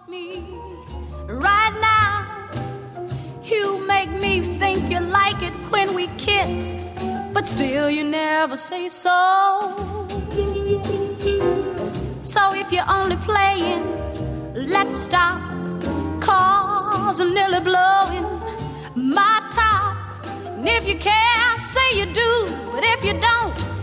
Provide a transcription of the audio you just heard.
me right now. You make me think you like it when we kiss, but still you never say so. So if you're only playing, let's stop, 'cause I'm nearly blowing my top. And if you care, say you do, but if you don't,